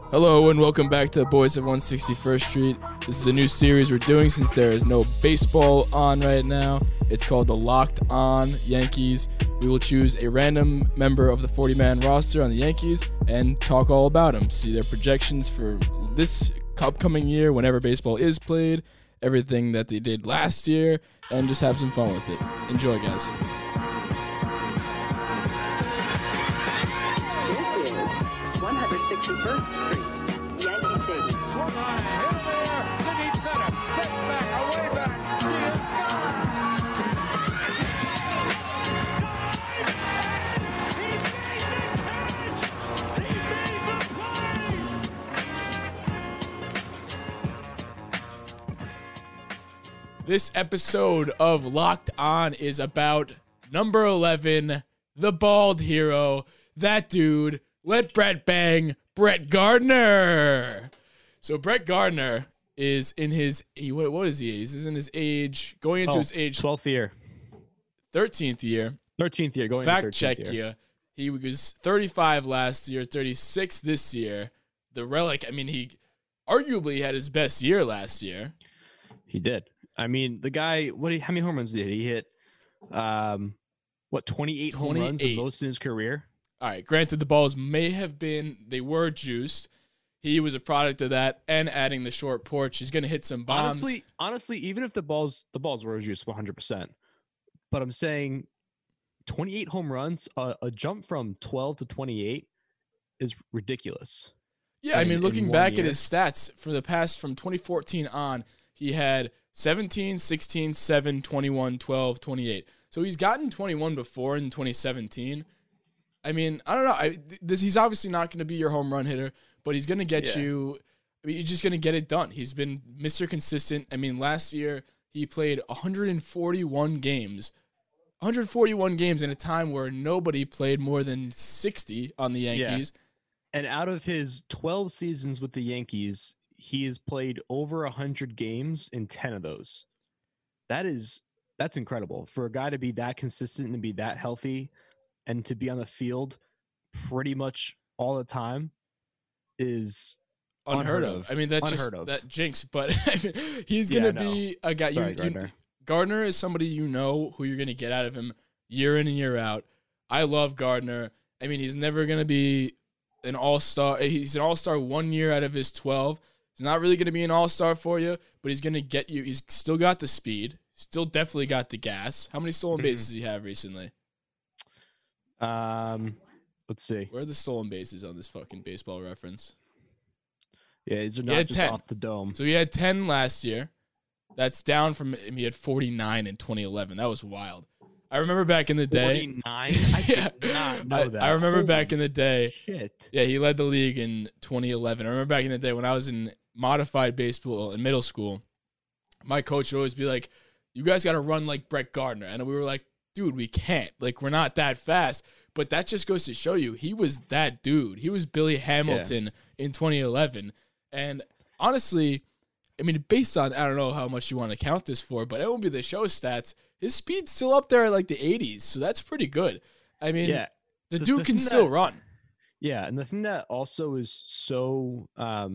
Hello and welcome back to the Boys of 161st Street. This is a new series we're doing since there is no baseball on right now. It's called the Locked On Yankees. We will choose a random member of the 40-man roster on the Yankees and talk all about them. See their projections for this upcoming year, whenever baseball is played, everything that they did last year, and just have some fun with it. Enjoy, guys. This is 161st Street, Yankee Stadium. Swung on and hit in the air to deep center. Gets back, away back. She is gone. This episode of Locked On is about number 11, the bald hero, that dude, let Brett bang, Brett Gardner. So Brett Gardner is in his, what is he? He's in his age, going into his age 12th year. 13th year. 13th year, going Fact into 13th check year. you. He was 35 last year, 36 this year. The relic, I mean, he arguably had his best year last year. He did. I mean, the guy, how many home runs did he hit? 28 home runs, the 28. most in his career? All right, granted, the balls they were juiced. He was a product of that and adding the short porch. He's going to hit some bombs. Honestly, even if the balls were juiced 100%, but I'm saying 28 home runs, a jump from 12 to 28 is ridiculous. Yeah, I mean, in looking one back at year. his stats from 2014 on, he had 17, 16, 7, 21, 12, 28. So he's gotten 21 before in 2017. I mean, I don't know. He's obviously not going to be your home run hitter, but he's going to get you. I mean, he's just going to get it done. He's been Mr. Consistent. I mean, last year he played 141 games. 141 games in a time where nobody played more than 60 on the Yankees. And out of his 12 seasons with the Yankees, he has played over 100 games in 10 of those. That's incredible. For a guy to be that consistent and be that healthy and to be on the field pretty much all the time is Unheard of. I mean, that's Unheard just of. that jinx, but I mean, he's going to be a guy. Sorry, Gardner. Gardner is somebody who you're going to get out of him year in and year out. I love Gardner. I mean, he's never going to be an all-star. He's an all-star 1 year out of his 12. He's not really going to be an all-star for you, but he's going to get you. He's still got the speed. Still definitely got the gas. How many stolen bases does he have recently? Let's see. Where are the stolen bases on this fucking Baseball Reference? Yeah, these are He not had just 10. off the dome. So he had 10 last year. That's down from he had 49 in 2011. That was wild. I remember back in the day. 49? I did not know that. I remember back in the day. Shit. Yeah, he led the league in 2011. I remember back in the day when I was in modified baseball in middle school, my coach would always be like, you guys got to run like Brett Gardner. And we were like, dude, we can't. Like, we're not that fast. But that just goes to show you, he was that dude. He was Billy Hamilton in 2011. And honestly, I mean, based on, I don't know how much you want to count this for, but it won't be the show stats. His speed's still up there at like the 80s. So that's pretty good. I mean, the dude can still run. Yeah, and the thing that also is so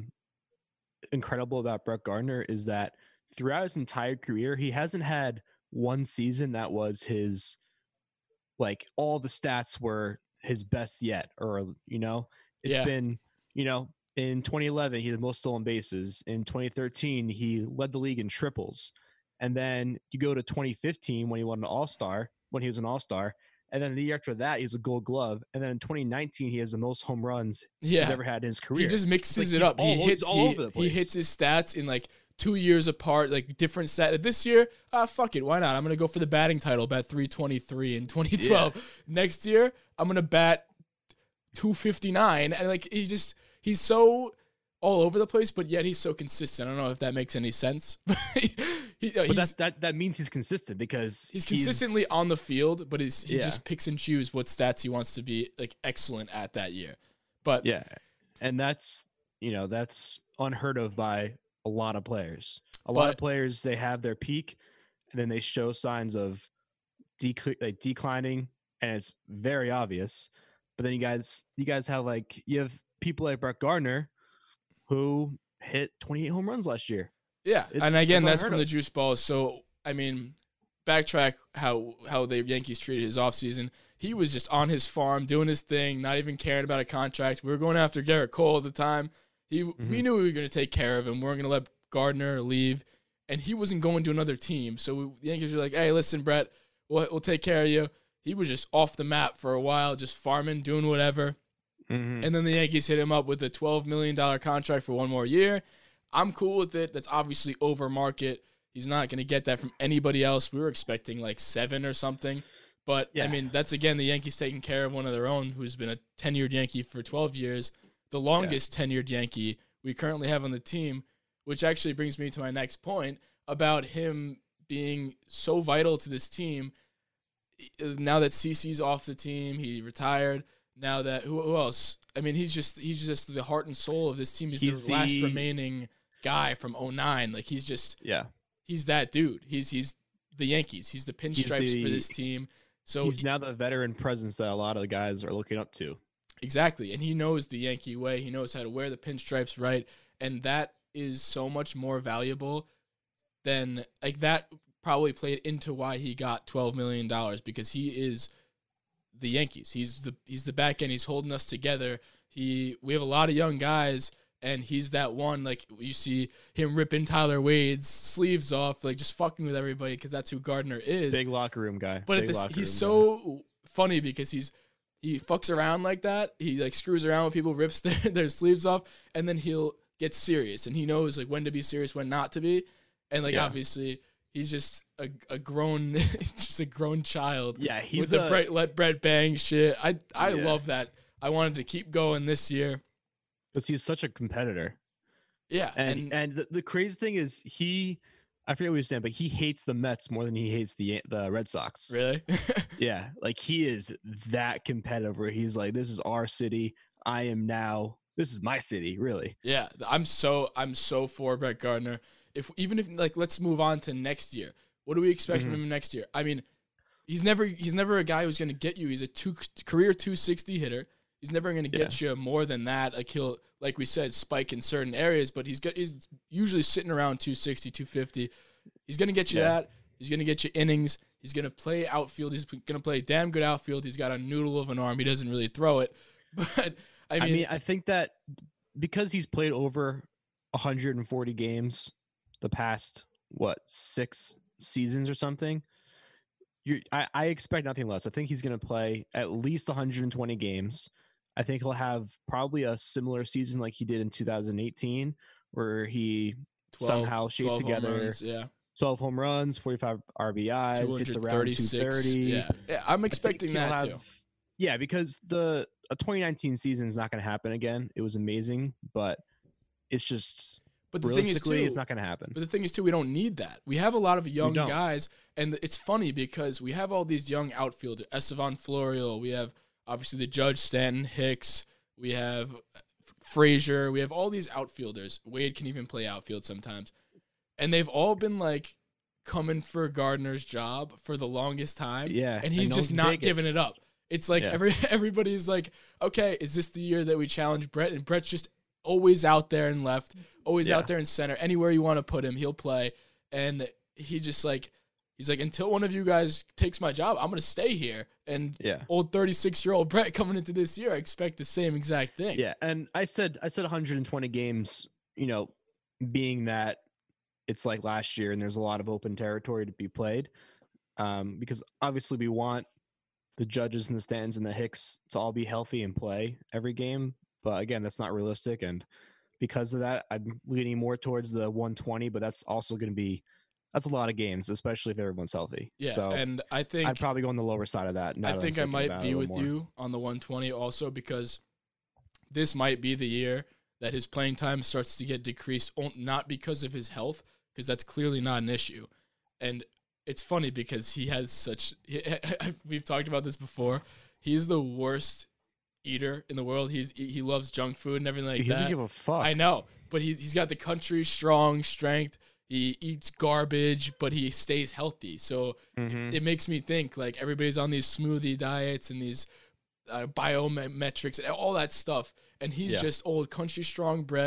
incredible about Brett Gardner is that throughout his entire career, he hasn't had one season that was his, like, all the stats were his best yet, or, it's been, in 2011, he had the most stolen bases. In 2013, he led the league in triples. And then you go to 2015 when he won an All-Star, when he was an All-Star. And then the year after that, he has a Gold Glove. And then in 2019, he has the most home runs he's ever had in his career. He just mixes it he's up. He hits all over the place. He hits his stats in like 2 years apart, like different stats. This year, fuck it, why not? I'm gonna go for the batting title, bat 323 in 2012. Yeah. Next year, I'm gonna bat 259, and like he's so all over the place, but yet he's so consistent. I don't know if that makes any sense. That means he's consistent because he's consistently on the field, but he just picks and chooses what stats he wants to be like excellent at that year. But yeah, and that's unheard of by a lot of players. A lot of players, they have their peak, and then they show signs of declining, and it's very obvious. But then you guys have you have people like Brett Gardner who hit 28 home runs last year. Yeah, and It's again, that's unheard from the of. juice balls. So I mean, backtrack how the Yankees treated his offseason. He was just on his farm doing his thing, not even caring about a contract. We were going after Garrett Cole at the time. We knew we were going to take care of him. We weren't going to let Gardner leave, and he wasn't going to another team. So the Yankees were like, "Hey, listen, Brett, we'll take care of you." He was just off the map for a while, just farming, doing whatever. Mhm. And then the Yankees hit him up with a $12 million contract for one more year. I'm cool with it. That's obviously over market. He's not going to get that from anybody else. We were expecting like 7 or something. But, I Yeah. mean, that's, again, the Yankees taking care of one of their own who's been a tenured Yankee for 12 years, the longest tenured Yankee we currently have on the team, which actually brings me to my next point about him being so vital to this team. Now that CC's off the team, he retired. Now that who else? I mean, he's just the heart and soul of this team. He's the last remaining guy from 09. Like he's that dude. He's the Yankees. He's the pinstripes for this team. So he's now the veteran presence that a lot of the guys are looking up to. Exactly. And he knows the Yankee way. He knows how to wear the pinstripes right. And that is so much more valuable than like that probably played into why he got $12 million because he is the Yankees. He's the back end. He's holding us together. We have a lot of young guys and he's that one, like you see him ripping Tyler Wade's sleeves off, like just fucking with everybody because that's who Gardner is. Big locker room guy. But he's so funny because he fucks around like that. He like screws around with people, rips their sleeves off, and then he'll get serious. And he knows like when to be serious, when not to be. And like obviously he's just a grown just a grown child. Yeah, he's with the let Brett bang shit. I love that. I wanted to keep going this year. Because he's such a competitor. Yeah. And the crazy thing is I forget what you're saying, but he hates the Mets more than he hates the Red Sox. Really? Yeah. Like he is that competitive where he's like, this is our city. This is my city, really. Yeah. I'm so for Brett Gardner. If let's move on to next year. What do we expect from him next year? I mean, he's never a guy who's going to get you. He's a career 260 hitter. He's never going to get you more than that. Like he'll, like we said, spike in certain areas, but he's usually sitting around 260, 250. He's going to get you that. He's going to get you innings. He's going to play outfield. He's going to play damn good outfield. He's got a noodle of an arm. He doesn't really throw it. But I mean, I think that because he's played over 140 games the past, 6 seasons or something, I expect nothing less. I think he's going to play at least 120 games. I think he'll have probably a similar season like he did in 2018, where he somehow shakes together 12 home runs, 45 RBIs, hits around 230. Yeah, I'm expecting that too. Yeah, because a 2019 season is not going to happen again. It was amazing, but it's just. But the thing is, too, it's not going to happen. But the thing is, too, we don't need that. We have a lot of young guys, and it's funny because we have all these young outfielders. Estevan Florial, we have obviously the Judge, Stanton, Hicks, we have Frazier, we have all these outfielders. Wade can even play outfield sometimes. And they've all been, like, coming for Gardner's job for the longest time. Yeah. And he's just not giving it up. It's like everybody's like, okay, is this the year that we challenge Brett? And Brett's just always out there and left, always out there in center. Anywhere you want to put him, he'll play. And he just like, he's like, until one of you guys takes my job, I'm going to stay here. And old 36-year-old Brett coming into this year, I expect the same exact thing. Yeah. And I said 120 games, being that it's like last year and there's a lot of open territory to be played. Because obviously we want the Judges and the Stantons and the Hicks to all be healthy and play every game. But again, that's not realistic. And because of that, I'm leaning more towards the 120, but that's also going to be, that's a lot of games, especially if everyone's healthy. Yeah. So and I think I'd probably go on the lower side of that. I think I might be with you on the 120 also, because this might be the year that his playing time starts to get decreased, not because of his health, because that's clearly not an issue. And it's funny because he has we've talked about this before. He's the worst eater in the world. He loves junk food and everything like that. He doesn't give a fuck. I know, but he's got the country strong strength. He eats garbage, but he stays healthy. So it makes me think like everybody's on these smoothie diets and these biometrics and all that stuff. And he's just old country strong Brett.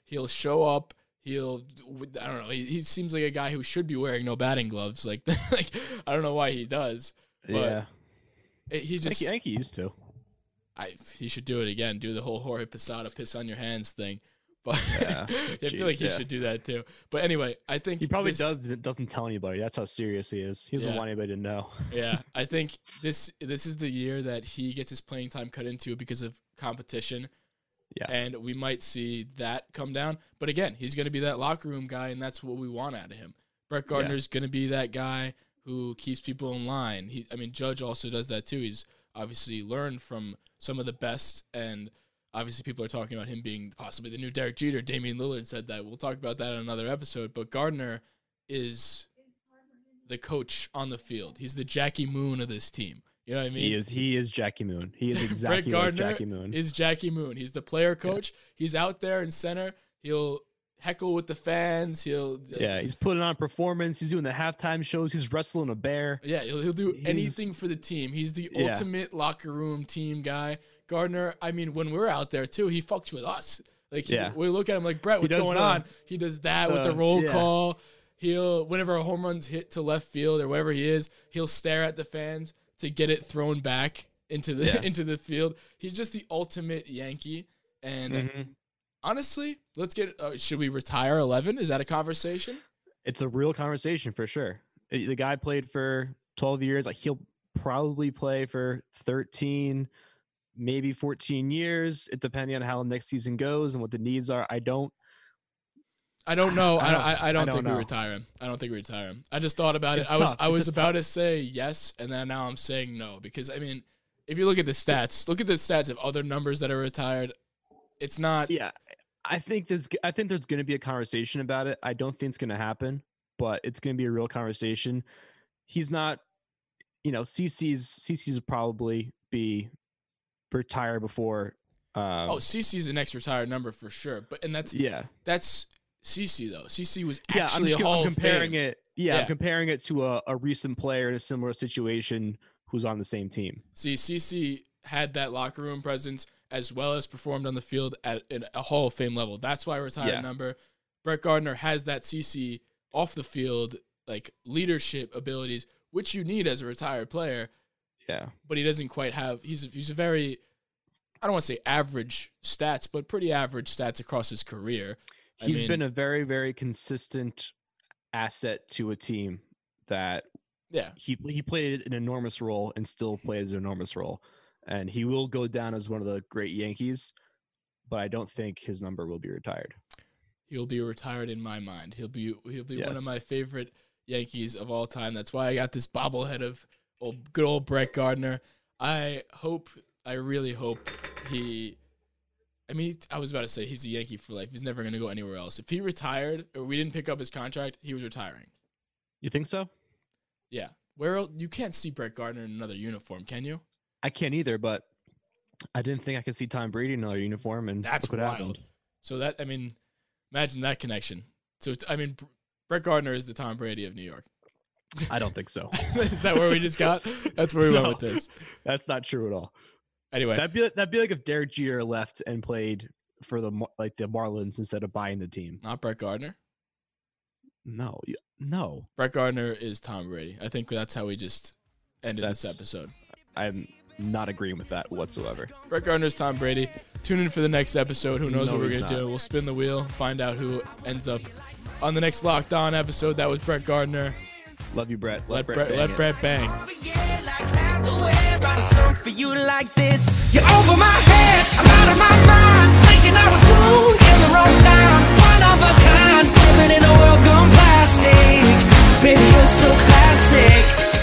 He'll show up. I don't know. He seems like a guy who should be wearing no batting gloves. Like I don't know why he does. But he just. I think he used to. He should do it again. Do the whole Jorge Posada piss on your hands thing. But I feel like he should do that too. But anyway, I think he probably doesn't tell anybody. That's how serious he is. He doesn't want anybody to know. Yeah, I think this is the year that he gets his playing time cut into because of competition. Yeah, and we might see that come down. But again, he's going to be that locker room guy, and that's what we want out of him. Brett Gardner's going to be that guy who keeps people in line. Judge also does that too. He's obviously learned from some of the best, and obviously people are talking about him being possibly the new Derek Jeter. Damian Lillard said that. We'll talk about that in another episode. But Gardner is the coach on the field. He's the Jackie Moon of this team. You know what I mean? He is Jackie Moon. He is exactly like Jackie Moon. Is Jackie Moon. He's the player coach. Yeah. He's out there in center. He'll heckle with the fans. He's putting on a performance. He's doing the halftime shows. He's wrestling a bear. Yeah, he'll do anything for the team. He's the ultimate locker room team guy. Gardner, when we're out there too, he fucks with us. We look at him like, Brett, what's going on? He does that with the roll call. Whenever a home run's hit to left field or wherever he is, he'll stare at the fans to get it thrown back into the field. He's just the ultimate Yankee. And honestly, let's get. Should we retire 11? Is that a conversation? It's a real conversation for sure. The guy played for 12 years. He'll probably play for 13, maybe 14 years. It depending on how next season goes and what the needs are. I don't know. I don't think we retire him. I don't think we retire him. I just thought about it. I was about to say yes, and then now I'm saying no because if you look at the stats of other numbers that are retired, it's not. Yeah, I think there's going to be a conversation about it. I don't think it's going to happen, but it's going to be a real conversation. He's not. CC's will probably be retired before. CC's the next retired number for sure. That's CC though. CC was actually I'm comparing it. Yeah, I'm comparing it to a recent player in a similar situation who's on the same team. See, CC had that locker room presence as well as performed on the field at a Hall of Fame level. That's why retired number. Brett Gardner has that CC off the field leadership abilities, which you need as a retired player. Yeah, but he doesn't quite have. He's a very, I don't want to say average stats, but pretty average stats across his career. He's been a very, very consistent asset to a team that he played an enormous role and still plays an enormous role. And he will go down as one of the great Yankees, but I don't think his number will be retired. He'll be retired in my mind. He'll be one of my favorite Yankees of all time. That's why I got this bobblehead of good old Brett Gardner. I really hope I was about to say he's a Yankee for life. He's never going to go anywhere else. If he retired or we didn't pick up his contract, he was retiring. You think so? Yeah. You can't see Brett Gardner in another uniform, can you? I can't either, but I didn't think I could see Tom Brady in another uniform, and that's what happened. So imagine that connection. So Brett Gardner is the Tom Brady of New York. I don't think so. Is that where we just got? That's where we went with this. That's not true at all. Anyway, that'd be like if Derek Jeter left and played for the Marlins instead of buying the team. Not Brett Gardner. No. Brett Gardner is Tom Brady. I think that's how we just ended this episode. I'm not agreeing with that whatsoever. Brett Gardner is Tom Brady. Tune in for the next episode. Who knows what we're gonna do? We'll spin the wheel, find out who ends up on the next Locked On episode. That was Brett Gardner. Love you, Brett. Let Brett bang. For you like this, you're over my head, I'm out of my mind, thinking I was cool in the wrong time, one of a kind, living in a world gone plastic. Baby, you're so classic.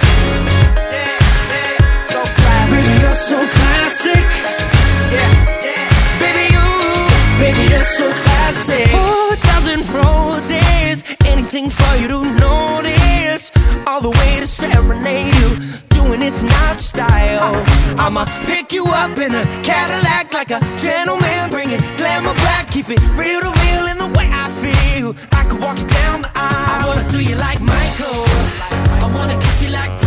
So classic. Baby, you're so classic. Baby, you're so classic. 4,000 roses, anything for you to notice, all the way to serenade you. It's not style. I'ma pick you up in a Cadillac like a gentleman, bring it glamour back, keep it real to real in the way I feel. I could walk you down the aisle. I wanna do you like Michael, I wanna kiss you like